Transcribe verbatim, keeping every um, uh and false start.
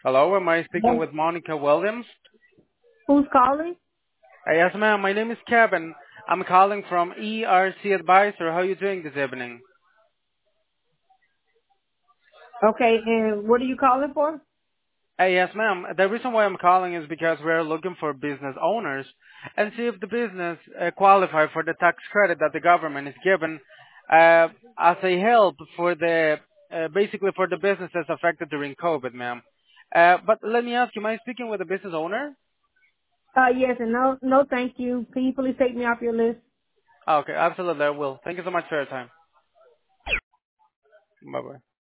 Hello, am I speaking Yes. with Monica Williams? Who's calling? Uh, yes, ma'am. My name is Kevin. I'm calling from E R C Advisor. How are you doing this evening? Okay, and what are you calling for? Uh, yes, ma'am. The reason why I'm calling is because we're looking for business owners and see if the business uh, qualify for the tax credit that the government is given uh, as a help for the uh, basically for the businesses affected during COVID, ma'am. Uh, but let me ask you, am I speaking with a business owner? Uh, yes, and no, no, thank you. Can you please take me off your list? Okay, absolutely, I will. Thank you so much for your time. Bye bye.